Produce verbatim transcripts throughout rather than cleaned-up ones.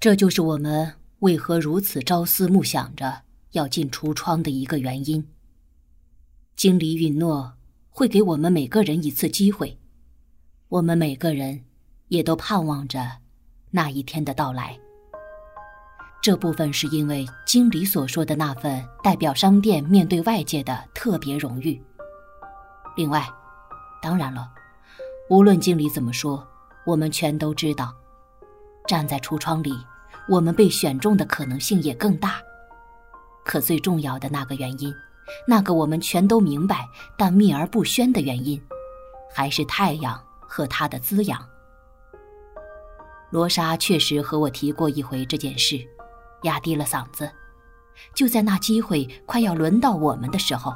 这就是我们为何如此朝思暮想着要进橱窗的一个原因。经理允诺会给我们每个人一次机会，我们每个人也都盼望着那一天的到来。这部分是因为经理所说的那份代表商店面对外界的特别荣誉。另外，当然了，无论经理怎么说，我们全都知道，站在橱窗里，我们被选中的可能性也更大。可最重要的那个原因，那个我们全都明白但秘而不宣的原因，还是太阳和它的滋养。罗莎确实和我提过一回这件事，压低了嗓子。就在那机会快要轮到我们的时候，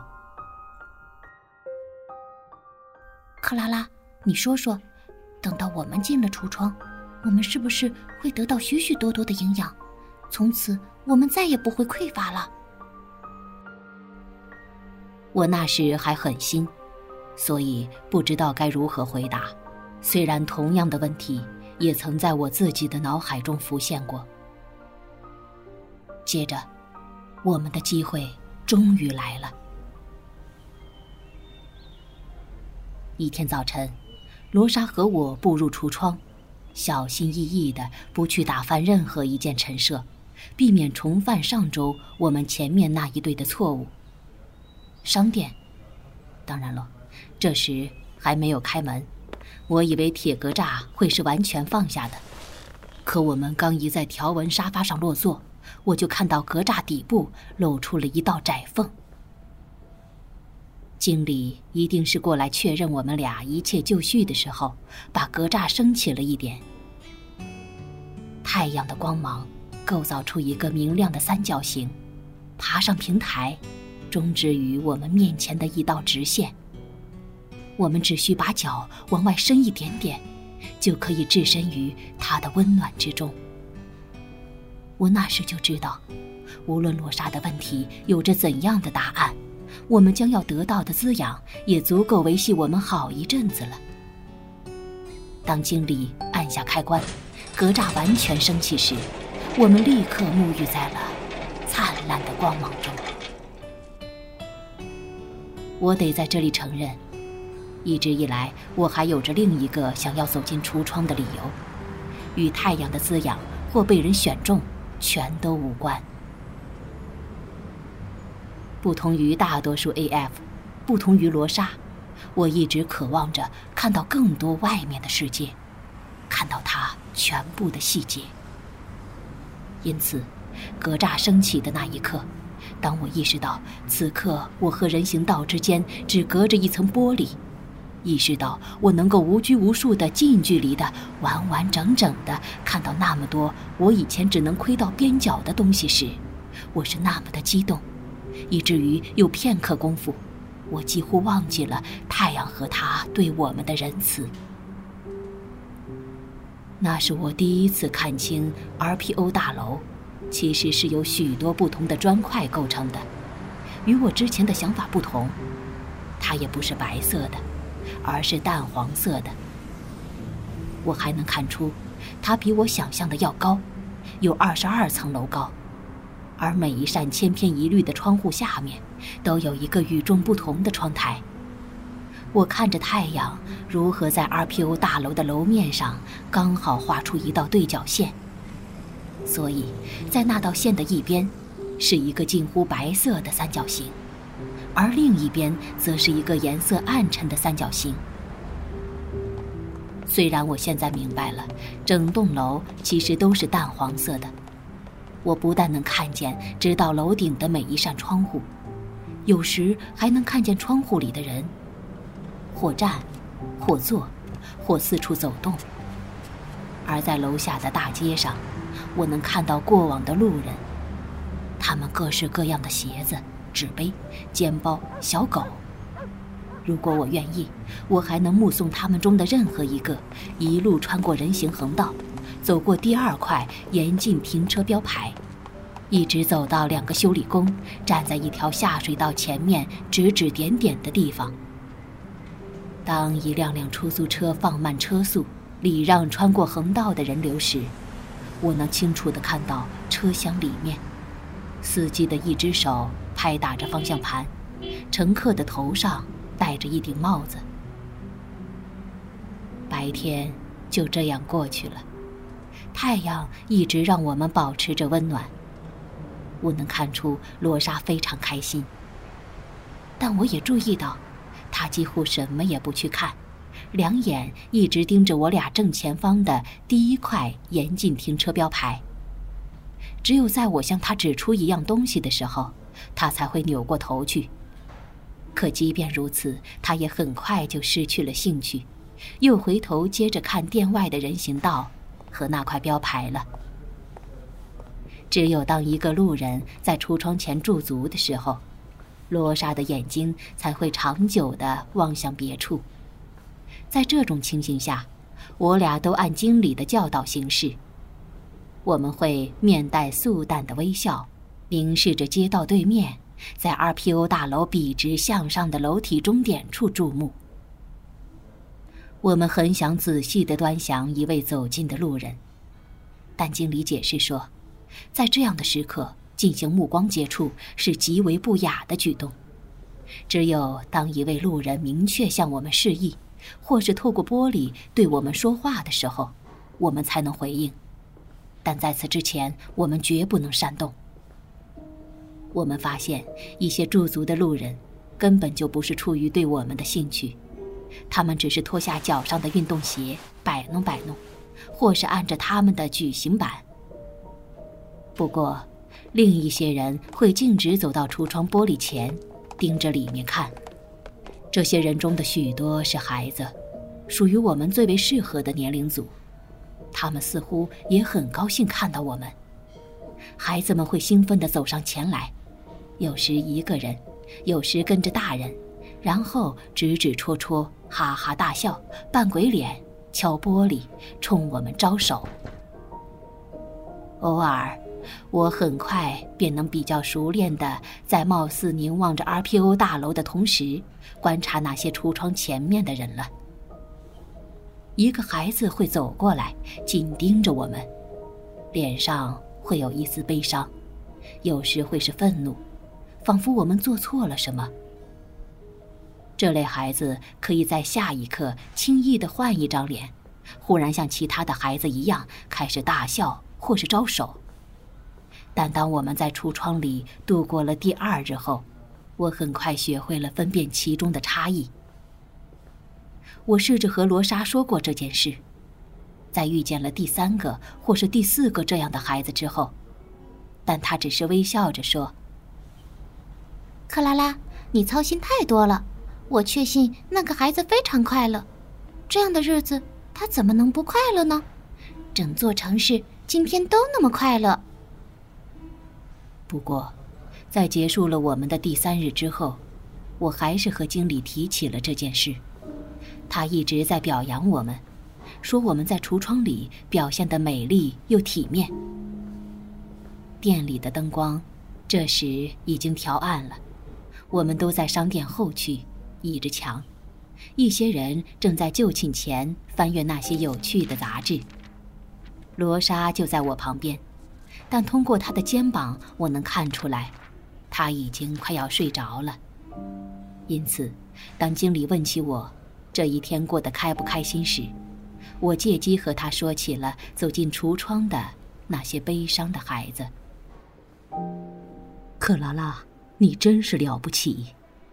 克拉拉，你说说，等到我们进了橱窗，我们是不是会得到许许多多的营养？从此我们再也不会匮乏了。 我那时还很新，所以不知道该如何回答。虽然同样的问题也曾在我自己的脑海中浮现过。接着，我们的机会终于来了。一天早晨，罗莎和我步入橱窗，小心翼翼地不去打翻任何一件陈设，避免重犯上周我们前面那一对的错误。商店，当然了，这时还没有开门，我以为铁格栅会是完全放下的。可我们刚一在条纹沙发上落座，我就看到格栅底部露出了一道窄缝。经理一定是过来确认我们俩一切就绪的时候，把格栅升起了一点。太阳的光芒构造出一个明亮的三角形，爬上平台，终止于我们面前的一道直线。我们只需把脚往外伸一点点，就可以置身于它的温暖之中。我那时就知道，无论罗莎的问题有着怎样的答案，我们将要得到的滋养也足够维系我们好一阵子了。当经理按下开关，格栅完全升起时，我们立刻沐浴在了灿烂的光芒中。我得在这里承认，一直以来我还有着另一个想要走进橱窗的理由，与太阳的滋养或被人选中全都无关。不同于大多数 A F， 不同于罗莎，我一直渴望着看到更多外面的世界，看到它全部的细节。因此，格栅升起的那一刻，当我意识到此刻我和人行道之间只隔着一层玻璃，意识到我能够无拘无束的近距离的完完整整的看到那么多我以前只能窥到边角的东西时，我是那么的激动，以至于有片刻功夫，我几乎忘记了太阳和它对我们的仁慈。那是我第一次看清 R P O 大楼其实是由许多不同的砖块构成的。与我之前的想法不同，它也不是白色的，而是淡黄色的。我还能看出它比我想象的要高，有二十二层楼高，而每一扇千篇一律的窗户下面都有一个与众不同的窗台。我看着太阳如何在 R P O 大楼的楼面上刚好画出一道对角线，所以在那道线的一边是一个近乎白色的三角形，而另一边则是一个颜色暗沉的三角形。虽然我现在明白了，整栋楼其实都是淡黄色的，我不但能看见直到楼顶的每一扇窗户，有时还能看见窗户里的人，或站，或坐，或四处走动。而在楼下的大街上，我能看到过往的路人，他们各式各样的鞋子、纸杯、肩包、小狗。如果我愿意，我还能目送他们中的任何一个一路穿过人行横道，走过第二块严禁停车标牌，一直走到两个修理工站在一条下水道前面指指点点的地方。当一辆辆出租车放慢车速，礼让穿过横道的人流时， 我能清楚地看到车厢里面，司机的一只手拍打着方向盘，乘客的头上戴着一顶帽子。白天就这样过去了，太阳一直让我们保持着温暖。我能看出罗莎非常开心，但我也注意到，她几乎什么也不去看，两眼一直盯着我俩正前方的第一块严禁停车标牌。只有在我向她指出一样东西的时候，她才会扭过头去。可即便如此，她也很快就失去了兴趣，又回头接着看店外的人行道和那块标牌了。只有当一个路人在橱窗前驻足的时候，罗莎的眼睛才会长久地望向别处。在这种情形下，我俩都按经理的教导行事。我们会面带素淡的微笑，凝视着街道对面，在 R P O 大楼笔直向上的楼体终点处注目。我们很想仔细地端详一位走近的路人，但经理解释说，在这样的时刻进行目光接触是极为不雅的举动。只有当一位路人明确向我们示意，或是透过玻璃对我们说话的时候，我们才能回应。但在此之前，我们绝不能煽动。我们发现一些驻足的路人根本就不是出于对我们的兴趣，他们只是脱下脚上的运动鞋摆弄摆弄，或是按着他们的矩形板。不过另一些人会径直走到橱窗玻璃前，盯着里面看。这些人中的许多是孩子，属于我们最为适合的年龄组。他们似乎也很高兴看到我们。孩子们会兴奋地走上前来，有时一个人，有时跟着大人，然后指指戳戳，哈哈大笑，扮鬼脸，敲玻璃，冲我们招手。偶尔我很快便能比较熟练地在貌似凝望着 R P O 大楼的同时，观察那些橱窗前面的人了。一个孩子会走过来，紧盯着我们，脸上会有一丝悲伤，有时会是愤怒，仿佛我们做错了什么。这类孩子可以在下一刻轻易地换一张脸，忽然像其他的孩子一样开始大笑或是招手。但当我们在橱窗里度过了第二日后，我很快学会了分辨其中的差异。我试着和罗莎说过这件事，在遇见了第三个或是第四个这样的孩子之后，但她只是微笑着说：“ 克拉拉，你操心太多了。我确信那个孩子非常快乐，这样的日子他怎么能不快乐呢？整座城市今天都那么快乐。” 不过在结束了我们的第三日之后，我还是和经理提起了这件事。他一直在表扬我们，说我们在橱窗里表现得美丽又体面。店里的灯光这时已经调暗了，我们都在商店后区倚着墙，一些人正在就寝前翻阅那些有趣的杂志。罗莎就在我旁边，但通过她的肩膀我能看出来，她已经快要睡着了。因此当经理问起我这一天过得开不开心时，我借机和他说起了走进橱窗的那些悲伤的孩子。克拉拉，你真是了不起。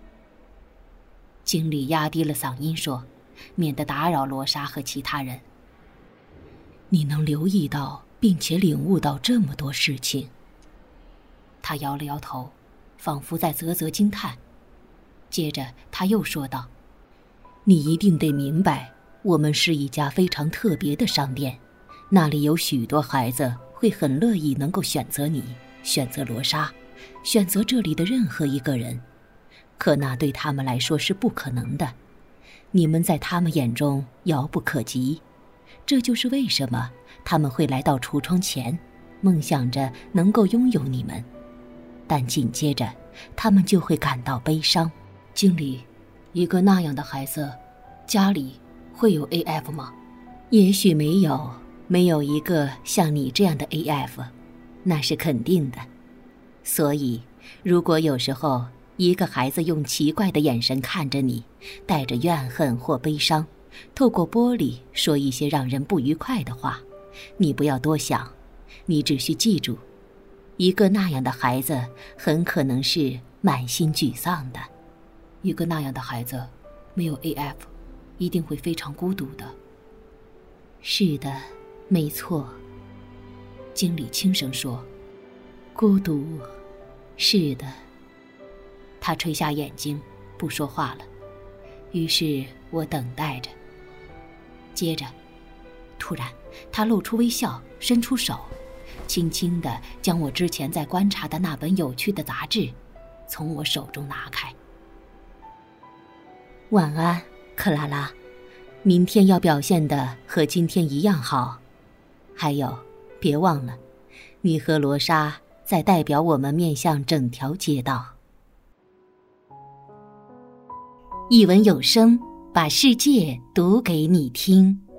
经理压低了嗓音说，免得打扰罗莎和其他人。你能留意到并且领悟到这么多事情。他摇了摇头，仿佛在啧啧惊叹。接着他又说道，你一定得明白，我们是一家非常特别的商店，那里有许多孩子会很乐意能够选择你，选择罗莎，选择这里的任何一个人，可那对他们来说是不可能的。你们在他们眼中遥不可及，这就是为什么他们会来到橱窗前，梦想着能够拥有你们。但紧接着他们就会感到悲伤。经理，一个那样的孩子家里会有 A F 吗？也许没有， 没有一个像你这样的 A F， 那是肯定的。所以，如果有时候一个孩子用奇怪的眼神看着你，带着怨恨或悲伤，透过玻璃说一些让人不愉快的话，你不要多想，你只需记住，一个那样的孩子很可能是满心沮丧的。一个那样的孩子没有 A F， 一定会非常孤独的。是的，没错。经理轻声说，孤独，是的。他垂下眼睛，不说话了。于是我等待着。接着，突然他露出微笑，伸出手，轻轻地将我之前在观察的那本有趣的杂志从我手中拿开。晚安，克拉拉，明天要表现的和今天一样好。还有，别忘了，你和罗莎在代表我们面向整条街道。一文有声，把世界读给你听。